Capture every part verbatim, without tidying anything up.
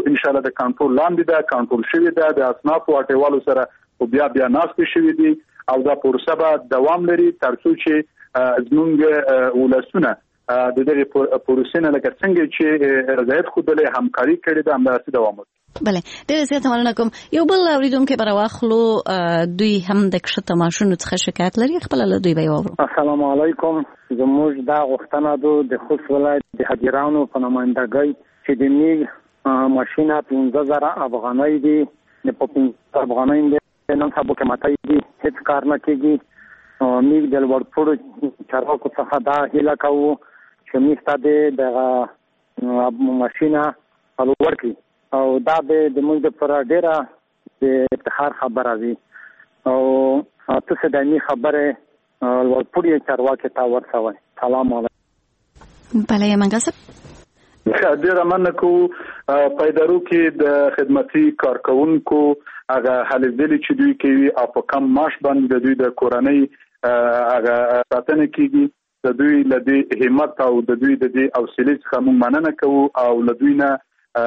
ان شاء الله د کنټرول لاندې ده، کنټرول شوی ده. د اصنافو اټیوالو سره او بیا بیا ناستې شوي دي او دا پروسه به دوام لري تر څو چې زموږ ولسونه د دغه پروسې نه لکه څنګه چې رضایت ښودلې همکاري کړې ده همداسې دوام وکړي. بله ډېره زیاته مننه کوم. یو بل اورېدونکی به راواخلو، دوی هم د کښته ماشینو څخه شکایت لري، خپله له دوی به یې واورو. السلام علیکم. زموږ دا غوښتنه ده د خوست ولایت د حاجرانو په نمایندګۍ چې د میګ ماشینه پنځه زره افغانۍ دي، د په پنځه افغانۍ دي نن سبا قیمتۍ دي، هېڅ کار نه کېږي. میګ د لوړپوړو چارواکو څخه دا هیله کوو چې میګ ته د دغه ماشینه لوړ کړي او دا به د موږ دپاره ډېره د افتخار خبره وي او تاسو د دې خبرې لوړپوړي چارواکي ته ورسوئ. سلام علیکم. بله منګل صاحب ډېره مننه کوو. پایدارو کې د خدمتي کارکوونکو هغه هلې ځلې چې دوی کوي او په کم معاش باندې د دوی د کورنۍ هغه ساتنه کېږي، د دوی له دې همت او د دوی د دې حوصلې څخه موږ مننه کوو او له دوی نه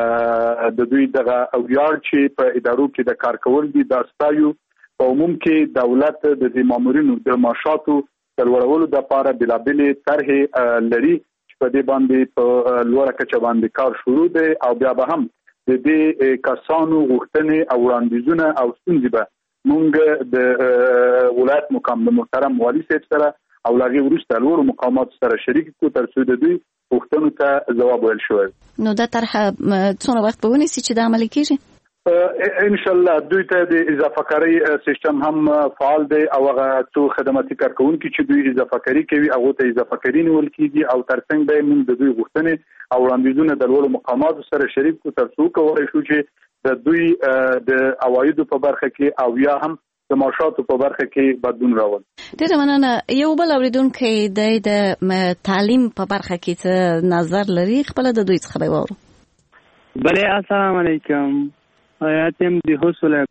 د دوی دغه ویاړ چې په ادارو کې د کار کول دي دا ستایو. په عموم کې دولت د دې مامورینو د معاشاتو د لوړولو دپاره بېلابېلې طرحې لري چې په دې باندې په لوړه کچه باندې کار شروع دی او بیا به هم د دې کسانو غوښتنې او وړاندیزونه او ستونزې به موږ د ولایت مقام د محترم والي صاحب سره او له هغې وروسته لوړو مقاماتو سره شریک کړو تر څو د دوی غوښتنو ته ځواب ویل شوی. نو دا طرحه څومره وخت به ونیسي چې دا عملي کېږي؟ ان شاء الله دوی ته د اضافه کاري سیستم هم فعال دی او هغه څو خدماتي کارکوونکي چې دوی اضافه کاري کوي هغه ته اضافه کاري نیول کېږي او ترڅنګ به موږ د دوی غوښتنې او وړاندیزونه د لوړو مقاماتو سره شریک کړو تر څو کولی شو چې د دوی د عوایدو په برخه کې او یا هم د معاشاتو په برخه کې بدلون راول. ډېره مننه. یو بل اورېدونکی دی د تعلیم په برخه کې څه نظر لري، خپله د دوی څخه به یې واورو. بله السلام علیکم. آیاتم د خوست ولایت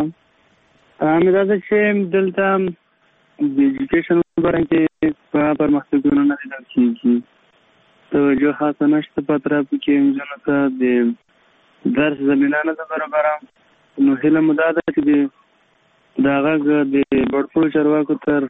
څخه مې دا ده چې دلته د ایجوکیشن په برخه کې په پرمختګونه نه لیدل کېږي، توجه خاصه نشته په اطرافو کې نجونو ته د درس زمینه نه ده برابره. نو هیله مو دا ده چې د هغه د لوړپوړو چارواکو تر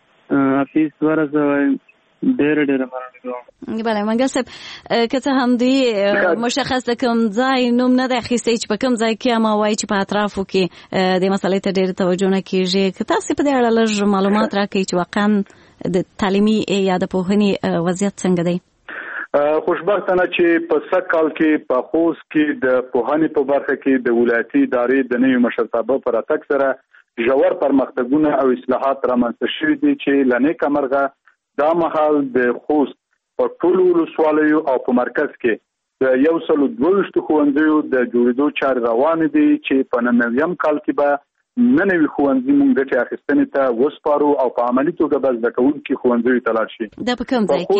افیس ورسوئ. ډېره ډېره مننه کوم. بله منګل صاحب که څه هم دوی مشخص د کوم ځای نوم نه دی اخیستی چې په کوم ځای کې اما وایي چې په اطرافو کې دې مسئلې ته ډېره توجه نه کېږي، که تاسې په دې اړه لږ معلومات راکړئ چې واقعا د تعلیمي یا د پوهنې وضعیت څنګه دی؟ خوشبختانه چې په سږ کال کې په خوست کې د پوهنې په برخه کې د ولایتي ادارې د نوي مشرتابه په راتګ سره ژور پرمختګونه او اصلاحات رامنځته شوي دي چې له نیکه مرغه دا مهال د خوست په ټولو ولسوالیو او په مرکز کې د یو سلو دوه ویشتو ښوونځیو د جوړېدو چارې روانې دي چې په نهه نویم کال کې به نه نوي ښوونځي موږ ګټې اخیستنې ته وسپارو او په عملي توګه به زده کوونکي ښوونځیو ته لاړ شي. دا په کوم ځای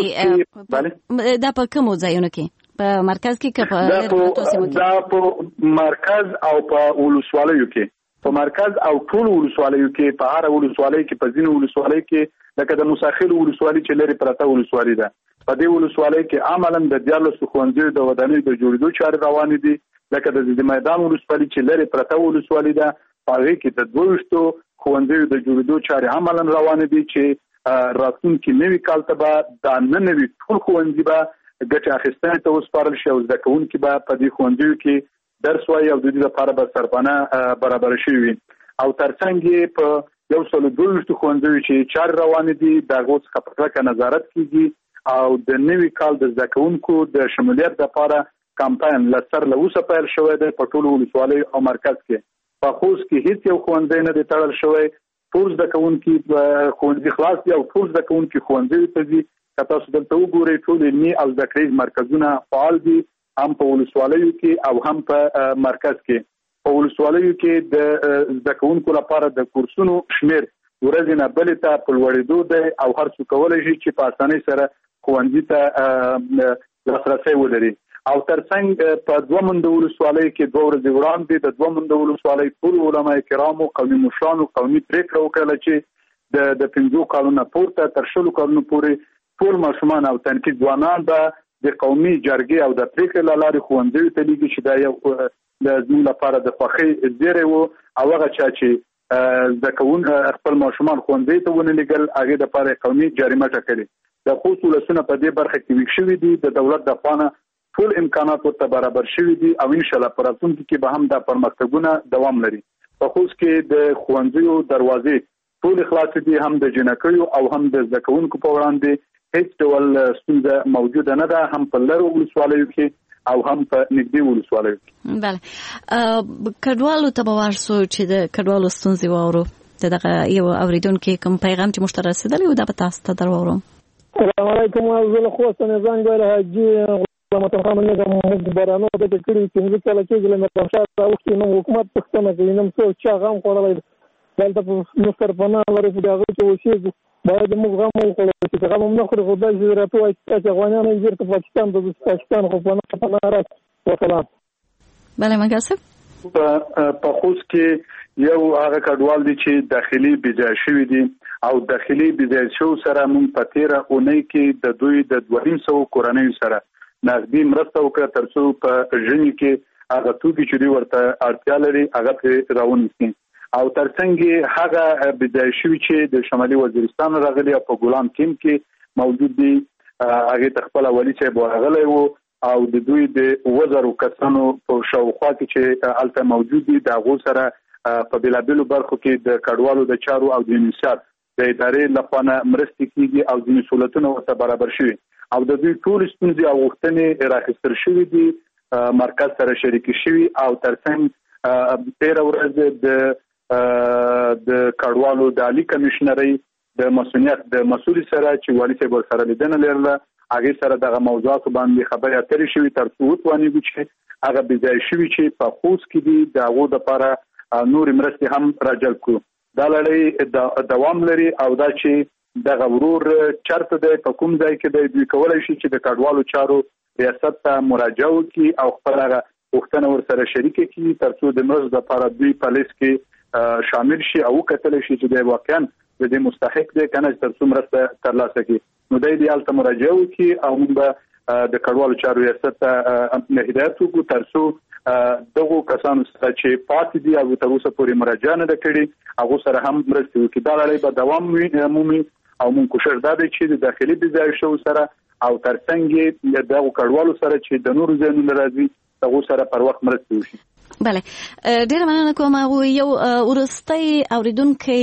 کې؟ دا په کومو ځایونو کې؟ په مرکز کې که په لرغونو سیمو کې؟ دا په مرکز او په ولسوالیو کې، په مرکز او ټولو ولسوالیو کې، په هره ولسوالۍ کې، په ځینو ولسوالیو کې لکه د موساخیلو ولسوالي چې لرې پرته ولسوالي ده، په دې ولسوالۍ کې عملاً د دیارلسو ښوونځیو د ودانیو د جوړېدو چارې روانې دي. لکه د ځاځي میدان ولسوالي چې لرې پرته ولسوالي ده، په هغې کې د دوه ویشتو ښوونځیو د جوړېدو چارې عملاً روانې دي چې راتلونکي نوي کال ته به دا نه نوي ټول ښوونځي به ګټې اخیستنې ته وسپارل شي او زده کوونکي به په دې ښوونځیو کې درس وایي او د دې لپاره به سرپناه برابره شوي وي. او ترڅنګ یې په یو سلو دوه ویشتو ښوونځیو چې چارې روانې دي د هغو څخه په کلکه نظارت کېږي او د نوي کال د زده کوونکو د شمولیت لپاره کمپاین له سر له اوسه پیل شوی دی په ټولو ولسوالیو او مرکز کې. په خوست کې هیڅ یو ښوونځی نه دی تړل شوی، ټول زده کوونکي ښوونځي خلاص دي او ټول زده کوونکي ښوونځیو ته ځي. که تاسو دلته وګورئ ټول علمي او زده کړیز مرکزونه فعال دي، هم په ولسوالیو کې او هم په مرکز کې. په ولسوالیو کې د زده کوونکو لپاره د کورسونو شمیر ورځې نه بلې ته په لوړېدو دی او هر څوک کولی شي چې په اسانۍ سره ښوونځي ته لاسرسی ولري. او ترڅنګ په دوه منده ولسوالۍ کې دوه ورځې وړاندې د دوه منده ولسوالۍ ټول علما کرامو، قومي مشرانو قومي پرېکړه وکړله چې د د پنځو کالونو پورته تر شلو کالونو پورې ټول ماشومان او تنکي ځوانان به د قومي جرګې او د پریکړې له لارې ښوونځیو ته لیږي چې دا یو د زموږ لپاره د خوښۍ زیری و او هغه چا چې زده کوونکي خپل ماشومان ښوونځي ته ونه لېږل هغې دپاره قومي جریمه ټاکلې. د خوست ولسونه په دې برخه کې ویښ شوي دي. د دولت د خوا نه ټول امکانات ورته برابر شوي دي او انشاءالله په راتلونکي کې به هم دا پرمختګونه دوام لري. په خوست کې د ښوونځیو دروازې ټول خلاصې دي، هم د جنکیو او هم د زده کوونکو په وړاندې هیڅ ډول ستونزه موجوده نه ده، هم په لرو ولسوالیو کې او هم په نږدې ولسوالیو کې. بله، کډوالو ته به ورسو چې د کډوالو ستونزې واورو. دغه یو اوریدونکي کوم پیغام چې موږ ته رسېدلی و دا به تاسو ته در واورم. السلام علیکم. زه له خوست نه زنګ ویل حاجي غلام خان نګم مخبرانو د کړي چې موږ کله کې ګلم رمشاد راوستي نو حکومت پښتنه کوي نو څو چا غم خوړلای دلته په مستر پناه لري په دغه کې وشي باید موږ غم وکړو چې غم نه خوري خو د جزیراتو چې افغانان یې ورته پاکستان د پاکستان خو په پناه راځي. وسلام. بله منګاسب. په خوست کې یو هغه کډوال دي چې داخلي بيځای شوی دي او داخلي بيځای شو سره مونږ په تیره اونۍ کې د دوی د دوه نیم سوه کورنیو سره نغدي مرسته وکړه ترڅو په ژمي کې هغه توکي چې دوی ورته اړتیا لري هغه پرې راونیسي. او ترڅنګ هغه بيځای شوی چې د شمالي وزیرستان راغلي او په ګولان کیم کې موجود دي هغه خپل اولی چې بوغلې وو او د دوی د وزرو کسانو په شاوخوا کې چې الته موجود دي د غو سره په بلابلو برخو کې د کډوالو د چارو او د انشاء د ادارې لخوا مرستې کیږي او د مسؤلیتونو ورته برابر شوي او د دوی ټول ستونزې او غوښتنې راخستل شوي دي مرکز سره شریک شوي او ترڅنګ تیر ورځ د د کډوالو د عالی کمشنري د مسؤلیت د مسؤل سره چې والی صاحب سره لیدنه لرله هغه سره دغه موضوعات باندې خبرې اترې شوي ترڅو وتوانیږي چې هغه بيځای شوي چې په خوست کې دي د هغو دپاره نور مرستې هم راجلب کړو. دا لړۍ دوام لري او دا چې دغه ورور چرته دی په کوم ځای کې دی دوی کولی شي چې د کډوالو چارو ریاست ته مراجعه وکړي او خپل هغه غوښتنه ورسره شریکه کړي ترڅو د مرستې لپاره دوی په لیست کې شامل شي او وکتلی شي چې دی واقعا د دې مستحق دی کنه ترڅو مرسته ترلاسه کړي. نو دای دی الته مراجعه وکړي او موږ د کډوالو چارو ریاست ته هدایت وکړو ترڅو دغه کسانو سره چې پاتې دي او تر اوسه پورې مراجعه نه کړي هغه سره هم مرسته وکړي. دا لړۍ به دوام مومي او موږ کوشش دا دی چې د داخلي بيځای شو سره او ترڅنګ دغه کډوالو سره چې د نورو ځایونو راځي هغه سره پر وخت مرسته وشي. بله، ډېر مننه کوم. یو ورستی اوریدونکی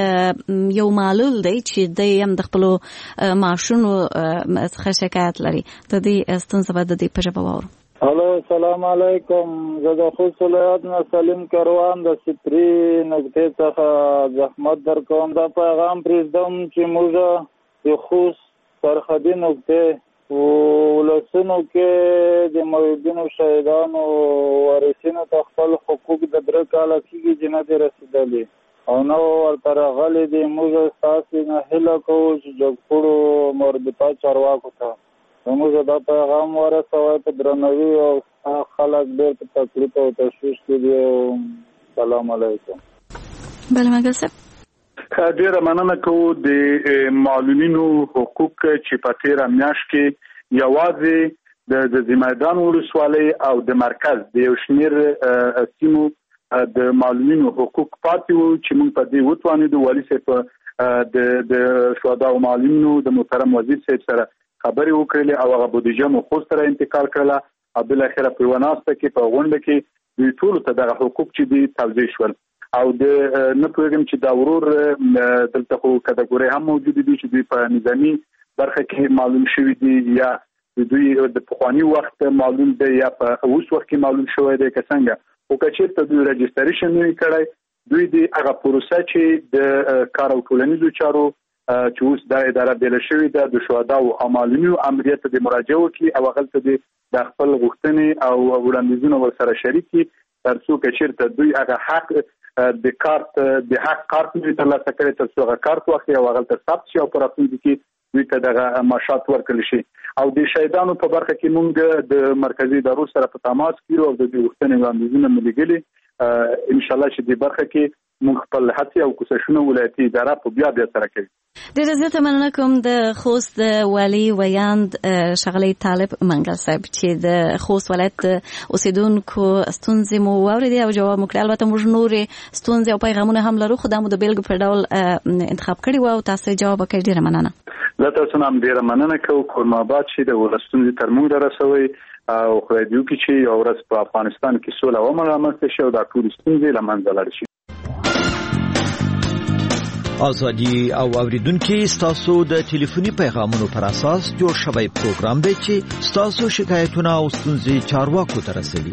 یو معلول دی چې دی هم د خپلو معاشونو څخه شکایت لري. د دې ستونزه به د دې په ژبه واورو. الو، السلام علیکم. زه د خوست ولایت نه سلیم کروان د سپری نقطې څخه زحمت درکوم. دا پیغام پرېږدم چې موږ د خوست سرحدي نقطې ولسونو کې د موجودینو شهیدانو وارثینو ته خپل حقوق د درې کاله کېږي چې نه دي رسېدلي او نو ورته راغلي دي. موږ ستاسې نه هیله کوو چې جګپوړو مربوطه چارواکو ته موږ دا پیغام ورسوئ په درناوي او خلک ډېر په تکلیف او تشویش کې دي. سلام علیکم. بله منګاسب. ډیره مننه کوو. د معلولینو حقوق چې په تیره میاشت کې یوازې د ځمایدان ولسوالۍ او د مرکز د یو شمېر سیمو د معلولینو حقوق پاتې وو چې موږ په دې وتوانېدو والي صاحب د د شهدا او معلولینو د محترم وزیر صاحب سره خبرې وکړلې او هغه بودیجه مو خوست سره انتقال کړله او بالاخره په یوه ناسته کې په غونډه کې دوی ټولو ته دغه حقوق چې دي توضیح شول او د نه پوهېږم چې دا ورور دلته خو کټګورۍ هم موجود دي چې دوی په نظامي برخه کې معلوم شوي دي یا دوی د پخواني وخت معلوم دی یا په اوس وخت کې معلوم شوی دی که څنګه خو که چېرته دوی رجسټریشن نه وي کړی دوی د هغه پروسه چې د کار او ټولنیزو چارو چې اوس دا اداره بیله شوې ده د شهداو او معلولینو امریت ته د مراجعه وکړي او هغلته د خپل غوښتنې او وړاندیزونه ورسره شریک کړي ترڅو که چېرته دوی هغه حق د کارت د حق کارت دوی ترلاسه کړي ترڅو هغه کارت واخلي او هغلته ثبت شي او په راتلونکي کې دوی ته دغه معاشات ورکړل شي. او د شهیدانو په برخه کې موږ د مرکزي ادارو سره په تماس کې او د دوی غوښتنې وړاندیزونه مو لېږلي ان شاء الله چې د برخه کې موږ خپل هڅې او کوششونه ولایتي اداره په بیا بیا سره کوي. ډېره زیاته مننه کوم د خوست والي ویاند ښاغلی طالب منګل صاحب چې د خوست ولایت اوسیدونکو ستونزې مو واورېدې او جواب مو کړی. البته موږ نورې ستونزې او پیغامونه هم لرو خو دا مو د بیلګې په ډول انتخاب کړي وو او تاسو جواب وکړئ. ډېره مننه. زه تاسو نه هم ډېره مننه کوم. کورم آباد چې د ولس ستونزې تر موږ رسوي او خدای دې وکړي چې یو ورځ په افغانستان کې سوله ومرامنځته شي او دا ټول ستونزې له منځه لاړې شي. ازادي او اوریدونکو ستاسو د ټلیفوني پیغامونو پر اساس جوړ شوی پروګرام دی چې ستاسو شکایتونه او ستونزې چارواکو ته رسوي.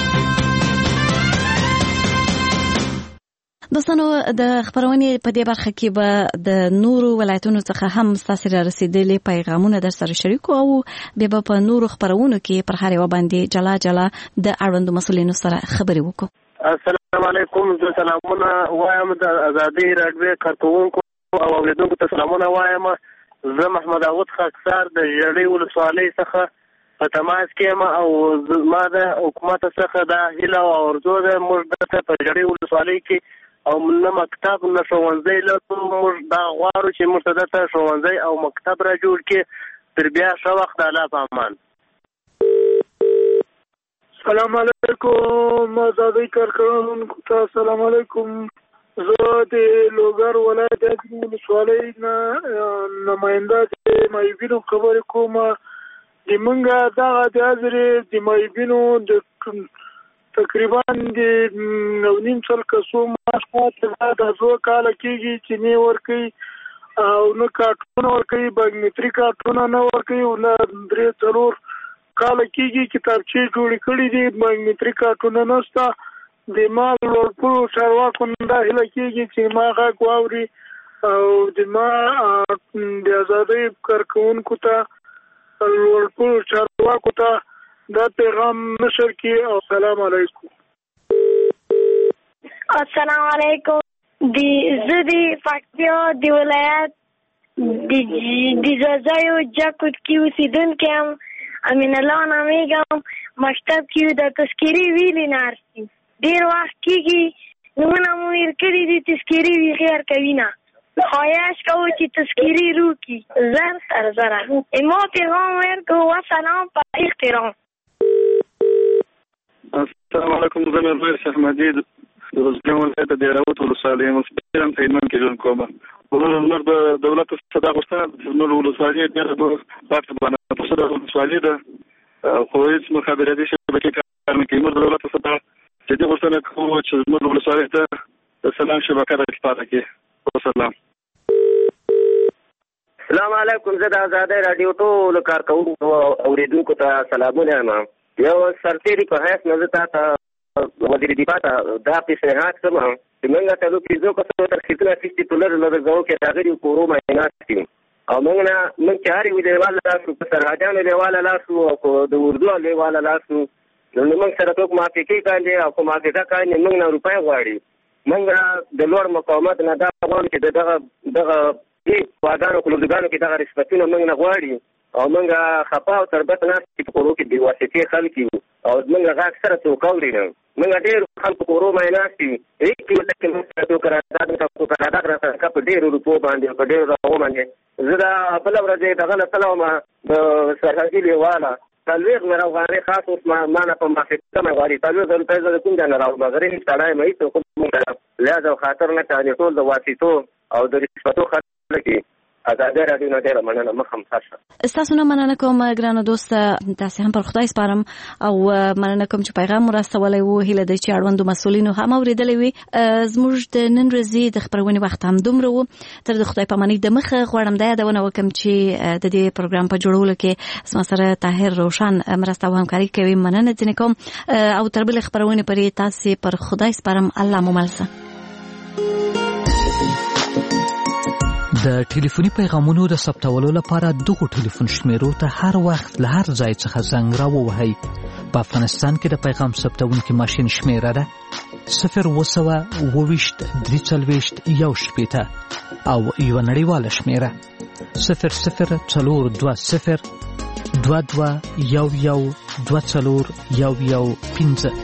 دوستانو د خبرونې په دې برخه کې به د نورو ولایتونو څخه هم ستاسو را رسیدلي پیغامونه در سره شریکو او بیا په نورو خبرونو کې پر هر یو باندې جلا جلا د اړوندو مسؤلینو سره خبرې وکړو. السلام علیکم. زه سلامونه وایم د ازادي راډیو کارکونکو او اوریدونکو ته سلامونه وایم. زه محمد داود خاکسار د ژړۍ ولسوالۍ څخه په تماس کې یم او ما د حکومت څخه د هیله او ارزو ده موږ دلته په ژړۍ ولسوالۍ کې او نه مکتب نه ښوونځی لرو. موږ دا غواړو چې موږ ته دلته ښوونځی او مکتب را جوړ کړي. تر بیا ښه وخت. د الله په امان. السلام علیکم ازادي کارکونکو ته السلام علیکم. زه د لوګر ولایت د ولسوالۍ نه نماینده د مایبینو خبرې کوم. د منګه دغه د حاضرې د مایبینو د تقریبا د نو نیم سل کسو ماشومان د دوه کاله کېږي چې نه ورکوي او نه کارټونه ورکوي بایومټریک کارټونه نه ورکوي او نه درې څلور کاله کېږي کتابچې جوړې کړي دي بایومټریک کارټونه نشته. د ما لوړپوړو چارواکو دا هیله کېږي چې ما غږ واوري او د ما د ازادۍ کارکونکو ته لوړپوړو چارواکو ته دا پیغام نشر کړي. او السلام علیکم. السلام علیکم. د زه د پکتیا د ولایت د ځاځیو جاکوټ کې اوسېدونکی یم. امین الله نامیږم. مکتب کې د تذکیري ویلې نارسي ډېر وخت کېږي نومونه مو هېر کړي دي. تذکیري وي غیر کوي نه خواهش کوو چې تذکیري روکي زر تر زره. ما پیغام ورکړو وسلام په احترام. السلام علیکم. زه میرویس احمدي د روزګان ولایت د راوت ولسوالۍ مسؤل په ایمان کې ژوند کوم. ولر د دولت صدا غوښتنه نور ولسوالۍ ډېر په پاتې باندې په صدا ولسوالۍ ده خو هیڅ مخابراتي شبکې کار نه کوي. موږ د دولت صدا چې دې غوښتنه کوو چې موږ ولسوالۍ ته د سلام شبکه راځپاره کړي. والسلام. السلام علیکم. زه د ازادۍ راډیو ټول کارکونکو اوریدونکو ته سلامونه یم. یو سرتیري په حیث نه زه تاسو وزیر دفاع ته دا پیشنهاد کوم چې موږ ته د پیزو کسو ترخیصونه اخیستي په لرې لرې ځایو کې راغلي کورو معاینات دي او موږ نه موږ چې هر یو لیواله لاسو په سرحدیانو لیواله لاسو او د اردو لیواله لاسو نو موږ سره څوک موافقې کاندي او کوم موافقه کاندي موږ نه روپۍ غواړي. موږ د لوړ مقاومت نه دا غواړو چې دغه دغه دې وادانو کلوګانو کې دغه رشوتونه موږ نه غواړي او موږ خپا او تربت نه چې په کورو کې د واسطې خلک یو او موږ غاښ سره څوک اوري نه موږ ډېر خلکو کورو معاینات دي. هېڅ ورته کې موږ څوک قرارداد نه کوو. قرارداد راته په ډېرو روپو باندې په ډېرو راغو باندې زه دا بله ورځ دغه نه تلم د سرحدي لیواله څلوېښت زره افغانۍ خاص اوس ما نه په موافقه مې غواړي. څلوېښت زره روپۍ زه د کوم ځای نه راوړم. غریب سړی یم هېڅ خو موږ لحاظ او خاطر نه کوي. ټول د واسطو او د رشوتو خلک دي. ازادي راډیو نه ډېره مننه. مخ هم ښه. ستاسو نه مننه کوم ګرانو دوسته. تاسې هم پر خدای سپارم او مننه کوم چې پیغام مو راستولی و. هیله ده چې اړوندو مسؤلینو هم اورېدلی وي. زموږ د نن ورځې د خپرونې وخت هم دومره و. تر د خدای پامانۍ د مخه غواړم دا یادونه وکړم چې د دې پروګرام په جوړولو کې زما سره طاهر روشن مرسته او همکاري کوي. مننه ځینې کوم او تر بلې خپرونې پورې تاسې پر خدای سپارم. الله مو مل شه. د ټلیفوني پیغامونو د ثبتولو لپاره دغو ټلیفون شمیرو ته هر وخت له هر ځای څخه زنګ راووهئ. په افغانستان کې د پیغام ثبتونکي ماشین شمیره ده صفر اووه سوه اووه ویشت درې څلوېښت یو شپېته او یوه نړیواله شمیره صفر صفر څلور دوه صفر دوه دوه یو یو دوه څلور یو یو پنځه.